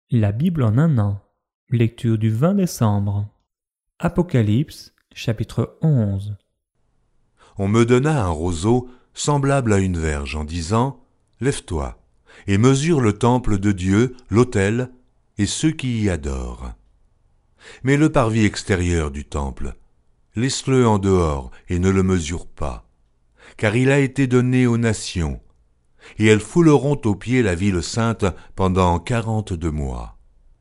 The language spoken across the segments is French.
La Bible en un an. Lecture du 20 décembre. Apocalypse, chapitre 11. On me donna un roseau semblable à une verge en disant « Lève-toi et mesure le temple de Dieu, l'autel et ceux qui y adorent. Mais le parvis extérieur du temple, laisse-le en dehors et ne le mesure pas, car il a été donné aux nations, et elles fouleront aux pieds la ville sainte pendant 42 mois.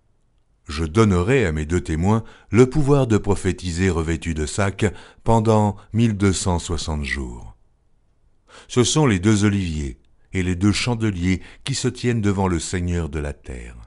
Je donnerai à mes 2 témoins le pouvoir de prophétiser revêtus de sacs pendant 1260 jours. Ce sont les 2 oliviers et les 2 chandeliers qui se tiennent devant le Seigneur de la terre.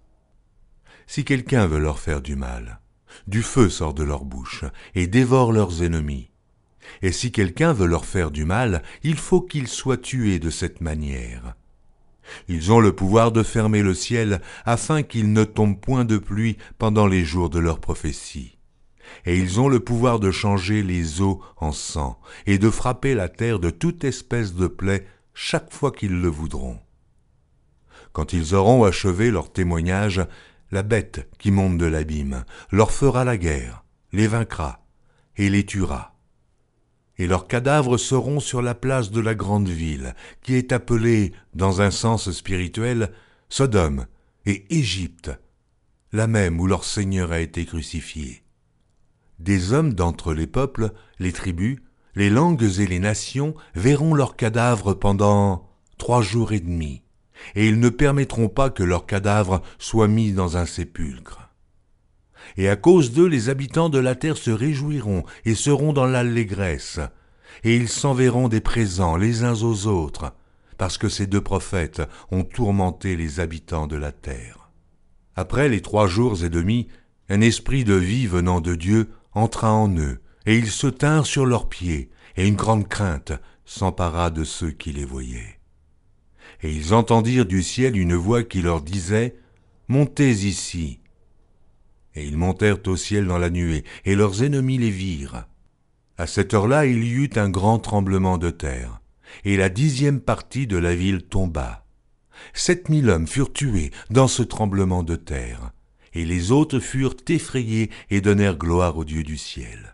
Si quelqu'un veut leur faire du mal, du feu sort de leur bouche et dévore leurs ennemis. Et si quelqu'un veut leur faire du mal, il faut qu'ils soient tués de cette manière. Ils ont le pouvoir de fermer le ciel afin qu'il ne tombe point de pluie pendant les jours de leur prophétie. Et ils ont le pouvoir de changer les eaux en sang et de frapper la terre de toute espèce de plaie chaque fois qu'ils le voudront. Quand ils auront achevé leur témoignage, la bête qui monte de l'abîme leur fera la guerre, les vaincra et les tuera. Et leurs cadavres seront sur la place de la grande ville, qui est appelée, dans un sens spirituel, Sodome et Égypte, la même où leur Seigneur a été crucifié. Des hommes d'entre les peuples, les tribus, les langues et les nations verront leurs cadavres pendant 3 jours et demi, et ils ne permettront pas que leurs cadavres soient mis dans un sépulcre. Et à cause d'eux, les habitants de la terre se réjouiront et seront dans l'allégresse, et ils s'enverront des présents les uns aux autres, parce que ces 2 prophètes ont tourmenté les habitants de la terre. Après les 3 jours et demi, un esprit de vie venant de Dieu entra en eux, et ils se tinrent sur leurs pieds, et une grande crainte s'empara de ceux qui les voyaient. Et ils entendirent du ciel une voix qui leur disait « Montez ici !» Et ils montèrent au ciel dans la nuée, et leurs ennemis les virent. À cette heure-là, il y eut un grand tremblement de terre, et la 10e partie de la ville tomba. 7000 hommes furent tués dans ce tremblement de terre, et les autres furent effrayés et donnèrent gloire au Dieu du ciel.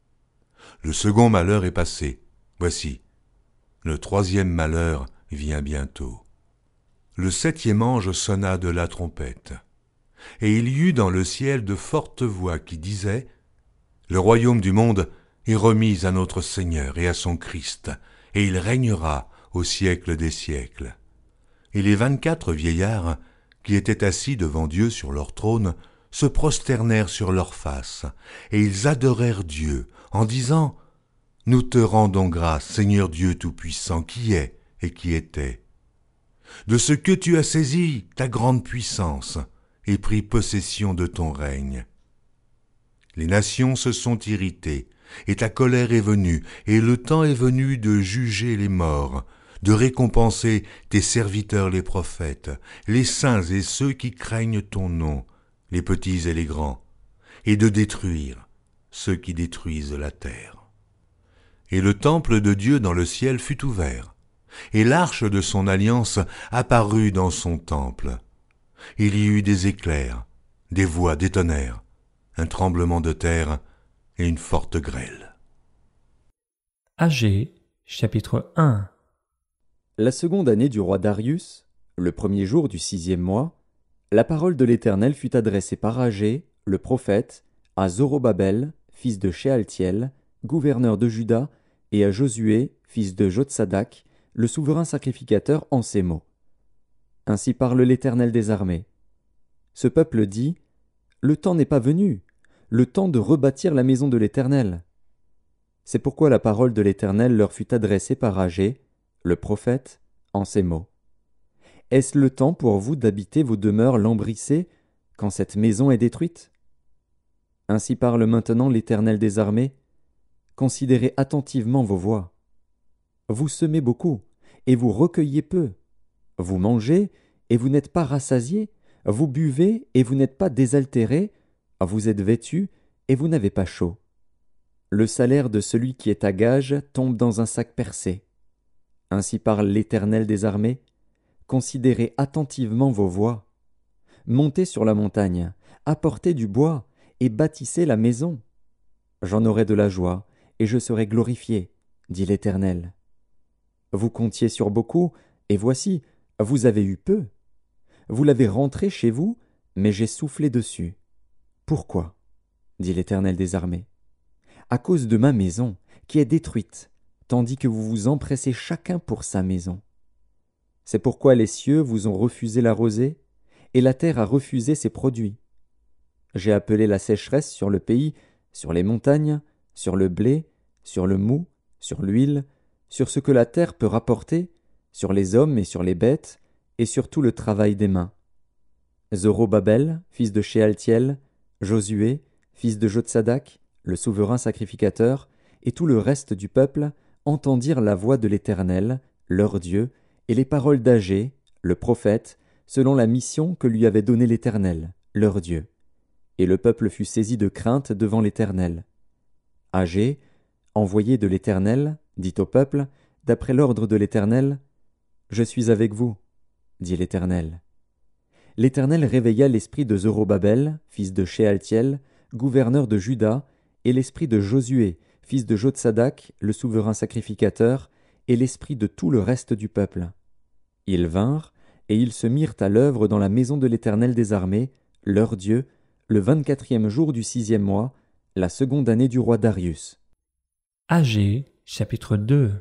Le second malheur est passé. Voici, le 3e malheur vient bientôt. Le 7e ange sonna de la trompette. Et il y eut dans le ciel de fortes voix qui disaient « Le royaume du monde est remis à notre Seigneur et à son Christ, et il régnera au siècle des siècles. » Et les 24 vieillards, qui étaient assis devant Dieu sur leur trône, se prosternèrent sur leurs faces, et ils adorèrent Dieu, en disant « Nous te rendons grâce, Seigneur Dieu Tout-Puissant, qui est et qui était, de ce que tu as saisi ta grande puissance, et pris possession de ton règne. Les nations se sont irritées, et ta colère est venue, et le temps est venu de juger les morts, de récompenser tes serviteurs les prophètes, les saints et ceux qui craignent ton nom, les petits et les grands, et de détruire ceux qui détruisent la terre. Et le temple de Dieu dans le ciel fut ouvert, et l'arche de son alliance apparut dans son temple. Il y eut des éclairs, des voix, des tonnerres, un tremblement de terre et une forte grêle. Agée, chapitre 1. La seconde année du roi Darius, le 1er jour du 6e mois, la parole de l'Éternel fut adressée par Agée, le prophète, à Zorobabel, fils de Shealtiel, gouverneur de Juda, et à Josué, fils de Jotsadak, le souverain sacrificateur, en ces mots. Ainsi parle l'Éternel des armées. Ce peuple dit : Le temps n'est pas venu, le temps de rebâtir la maison de l'Éternel. C'est pourquoi la parole de l'Éternel leur fut adressée par Agée, le prophète, en ces mots. Est-ce le temps pour vous d'habiter vos demeures lambrissées quand cette maison est détruite ? Ainsi parle maintenant l'Éternel des armées. Considérez attentivement vos voies. Vous semez beaucoup, et vous recueillez peu. Vous mangez, et vous n'êtes pas rassasiés. Vous buvez, et vous n'êtes pas désaltérés. Vous êtes vêtus, et vous n'avez pas chaud. Le salaire de celui qui est à gage tombe dans un sac percé. Ainsi parle l'Éternel des armées. Considérez attentivement vos voies. montez sur la montagne, apportez du bois, et bâtissez la maison. J'en aurai de la joie, et je serai glorifié, dit l'Éternel. Vous comptiez sur beaucoup, et voici, vous avez eu peu. Vous l'avez rentré chez vous, mais j'ai soufflé dessus. Pourquoi? Dit l'Éternel des armées. À cause de ma maison, qui est détruite, tandis que vous vous empressez chacun pour sa maison. C'est pourquoi les cieux vous ont refusé la rosée, et la terre a refusé ses produits. J'ai appelé la sécheresse sur le pays, sur les montagnes, sur le blé, sur le mou, sur l'huile, sur ce que la terre peut rapporter, sur les hommes et sur les bêtes, et sur tout le travail des mains. Zorobabel, fils de Shealtiel, Josué, fils de Jotsadak, le souverain sacrificateur, et tout le reste du peuple entendirent la voix de l'Éternel, leur Dieu, et les paroles d'Agé, le prophète, selon la mission que lui avait donnée l'Éternel, leur Dieu. Et le peuple fut saisi de crainte devant l'Éternel. Agé, envoyé de l'Éternel, dit au peuple, d'après l'ordre de l'Éternel, « Je suis avec vous, dit l'Éternel. » L'Éternel réveilla l'esprit de Zorobabel, fils de Shealtiel, gouverneur de Juda, et l'esprit de Josué, fils de Jotsadak, le souverain sacrificateur, et l'esprit de tout le reste du peuple. Ils vinrent, et ils se mirent à l'œuvre dans la maison de l'Éternel des armées, leur Dieu, le 24e jour du 6e mois, la seconde année du roi Darius. Agé, chapitre 2.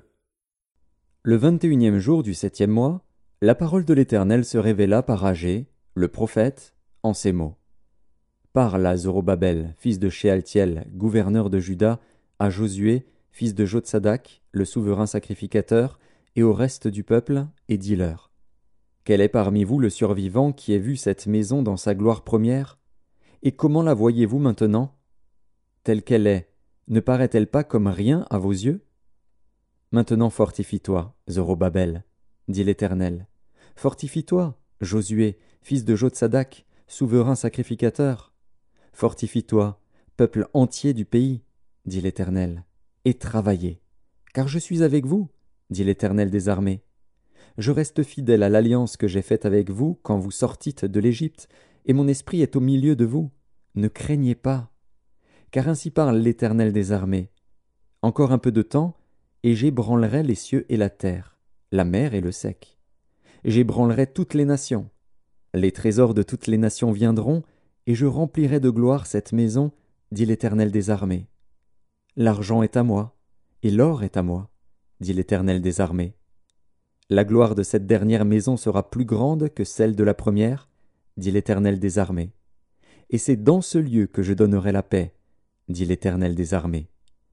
Le 21e jour du 7e mois, la parole de l'Éternel se révéla par Agé, le prophète, en ces mots. Parle à Zorobabel, fils de Shealtiel, gouverneur de Juda, à Josué, fils de Jotsadak, le souverain sacrificateur, et au reste du peuple, et dis-leur. Quel est parmi vous le survivant qui ait vu cette maison dans sa gloire première? Et comment la voyez-vous maintenant? Telle qu'elle est, ne paraît-elle pas comme rien à vos yeux? Maintenant fortifie-toi, Zorobabel, dit l'Éternel. Fortifie-toi, Josué, fils de Jotsadak, souverain sacrificateur. Fortifie-toi, peuple entier du pays, dit l'Éternel, et travaillez, car je suis avec vous, dit l'Éternel des armées. Je reste fidèle à l'alliance que j'ai faite avec vous quand vous sortîtes de l'Égypte, et mon esprit est au milieu de vous. Ne craignez pas, car ainsi parle l'Éternel des armées. Encore un peu de temps, et j'ébranlerai les cieux et la terre, la mer et le sec. J'ébranlerai toutes les nations. Les trésors de toutes les nations viendront, et je remplirai de gloire cette maison, dit l'Éternel des armées. L'argent est à moi, et l'or est à moi, dit l'Éternel des armées. La gloire de cette dernière maison sera plus grande que celle de la première, dit l'Éternel des armées. Et c'est dans ce lieu que je donnerai la paix, dit l'Éternel des armées.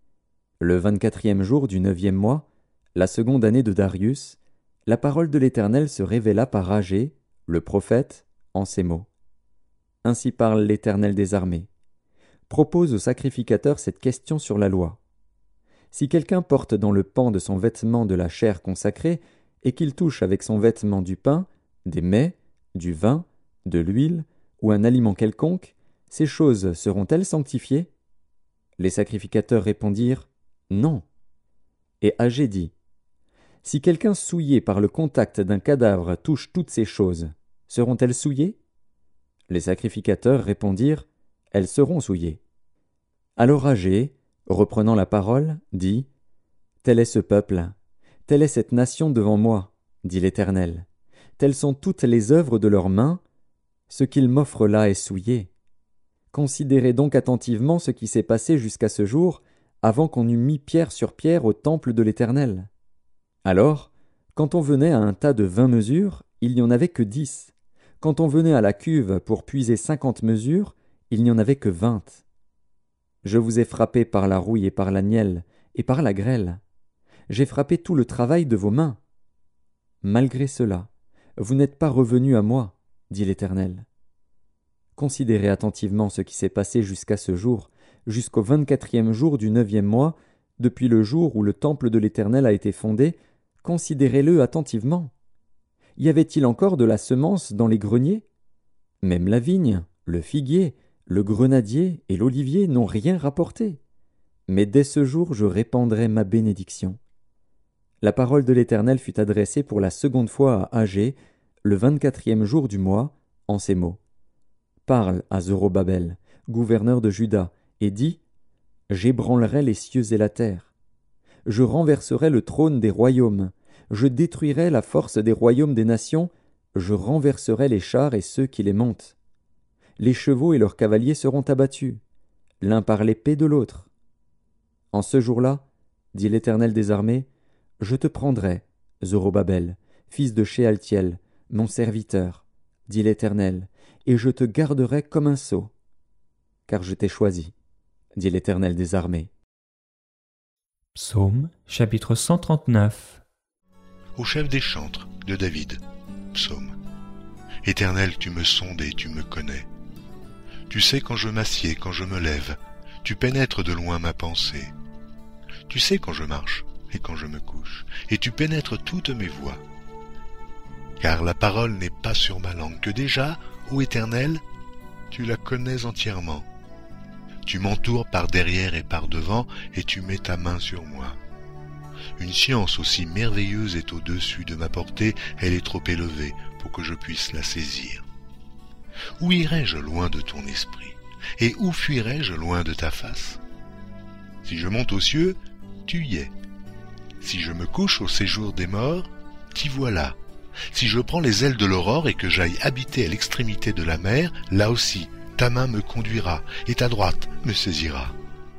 Le 24e jour du 9e mois, la seconde année de Darius, la parole de l'Éternel se révéla par Agé, le prophète, en ces mots. Ainsi parle l'Éternel des armées. Propose au sacrificateur cette question sur la loi. Si quelqu'un porte dans le pan de son vêtement de la chair consacrée, et qu'il touche avec son vêtement du pain, des mets, du vin, de l'huile, ou un aliment quelconque, ces choses seront-elles sanctifiées? Les sacrificateurs répondirent, non. Et Agé dit, si quelqu'un souillé par le contact d'un cadavre touche toutes ces choses, seront-elles souillées? Les sacrificateurs répondirent, elles seront souillées. Alors Agé, reprenant la parole, dit, tel est ce peuple, telle est cette nation devant moi, dit l'Éternel. Telles sont toutes les œuvres de leurs mains, ce qu'ils m'offrent là est souillé. Considérez donc attentivement ce qui s'est passé jusqu'à ce jour, avant qu'on eût mis pierre sur pierre au temple de l'Éternel. Alors, quand on venait à un tas de 20 mesures, il n'y en avait que 10. Quand on venait à la cuve pour puiser 50 mesures, il n'y en avait que 20. Je vous ai frappé par la rouille et par la nielle, et par la grêle. J'ai frappé tout le travail de vos mains. Malgré cela, vous n'êtes pas revenus à moi, dit l'Éternel. Considérez attentivement ce qui s'est passé jusqu'à ce jour, jusqu'au 24e jour du 9e mois, depuis le jour où le temple de l'Éternel a été fondé, considérez-le attentivement. Y avait-il encore de la semence dans les greniers? Même la vigne, le figuier, le grenadier et l'olivier n'ont rien rapporté. Mais dès ce jour je répandrai ma bénédiction. La parole de l'Éternel fut adressée pour la seconde fois à Agé, le 24e jour du mois, en ces mots. parle à Zorobabel, gouverneur de Juda, et dis : J'ébranlerai les cieux et la terre. Je renverserai le trône des royaumes, je détruirai la force des royaumes des nations, je renverserai les chars et ceux qui les montent. Les chevaux et leurs cavaliers seront abattus, l'un par l'épée de l'autre. En ce jour-là, dit l'Éternel des armées, je te prendrai, Zorobabel, fils de Shealtiel, mon serviteur, dit l'Éternel, et je te garderai comme un sceau, car je t'ai choisi, dit l'Éternel des armées. Psaume chapitre 139. Au chef des chantres de David, psaume. Éternel, tu me sondes et tu me connais. Tu sais quand je m'assieds, quand je me lève, tu pénètres de loin ma pensée. Tu sais quand je marche et quand je me couche, et tu pénètres toutes mes voies. Car la parole n'est pas sur ma langue, que déjà, ô Éternel, tu la connais entièrement. Tu m'entoures par derrière et par devant, et tu mets ta main sur moi. Une science aussi merveilleuse est au-dessus de ma portée, elle est trop élevée pour que je puisse la saisir. Où irai-je loin de ton esprit? Et où fuirai-je loin de ta face? Si je monte aux cieux, tu y es. Si je me couche au séjour des morts, t'y voilà. Si je prends les ailes de l'aurore et que j'aille habiter à l'extrémité de la mer, là aussi, ta main me conduira et ta droite me saisira.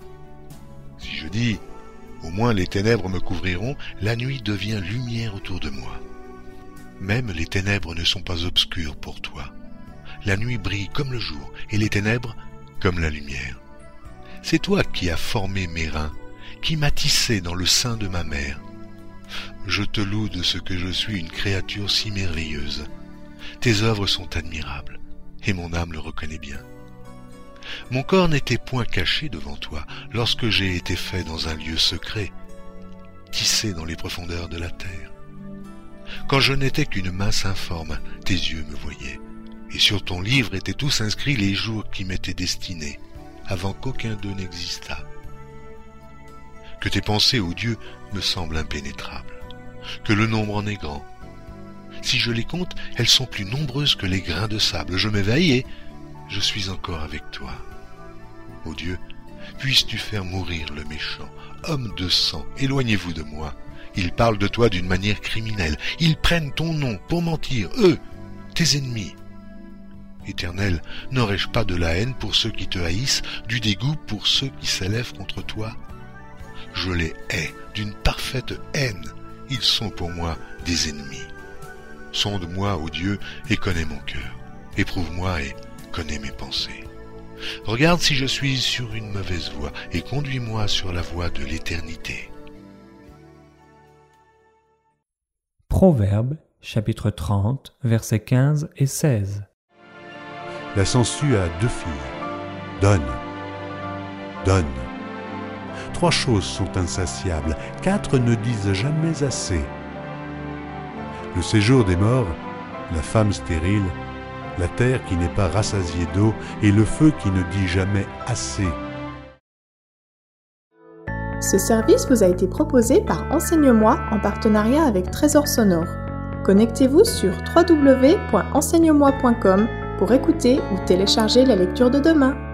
Si je dis, au moins les ténèbres me couvriront, la nuit devient lumière autour de moi. Même les ténèbres ne sont pas obscures pour toi. La nuit brille comme le jour et les ténèbres comme la lumière. C'est toi qui as formé mes reins, qui m'as tissé dans le sein de ma mère. Je te loue de ce que je suis une créature si merveilleuse. Tes œuvres sont admirables, et mon âme le reconnaît bien. Mon corps n'était point caché devant toi, lorsque j'ai été fait dans un lieu secret, tissé dans les profondeurs de la terre. Quand je n'étais qu'une masse informe, tes yeux me voyaient, et sur ton livre étaient tous inscrits les jours qui m'étaient destinés, avant qu'aucun d'eux n'existât. Que tes pensées, ô Dieu, me semblent impénétrables, que le nombre en est grand. Si je les compte, elles sont plus nombreuses que les grains de sable. Je m'éveille et je suis encore avec toi. Ô Dieu, puisses-tu faire mourir le méchant, homme de sang, éloignez-vous de moi. Ils parlent de toi d'une manière criminelle. Ils prennent ton nom pour mentir, eux, tes ennemis. Éternel, n'aurais-je pas de la haine pour ceux qui te haïssent, du dégoût pour ceux qui s'élèvent contre toi? Je les hais d'une parfaite haine. Ils sont pour moi des ennemis. Sonde-moi, ô Dieu, et connais mon cœur. Éprouve-moi et connais mes pensées. Regarde si je suis sur une mauvaise voie, et conduis-moi sur la voie de l'éternité. Proverbes, chapitre 30, versets 15 et 16. La sangsue a 2 filles. Donne, donne. 3 choses sont insatiables, 4 ne disent jamais assez. Le séjour des morts, la femme stérile, la terre qui n'est pas rassasiée d'eau et le feu qui ne dit jamais assez. Ce service vous a été proposé par Enseigne-moi en partenariat avec Trésor Sonore. Connectez-vous sur www.enseigne-moi.com pour écouter ou télécharger la lecture de demain.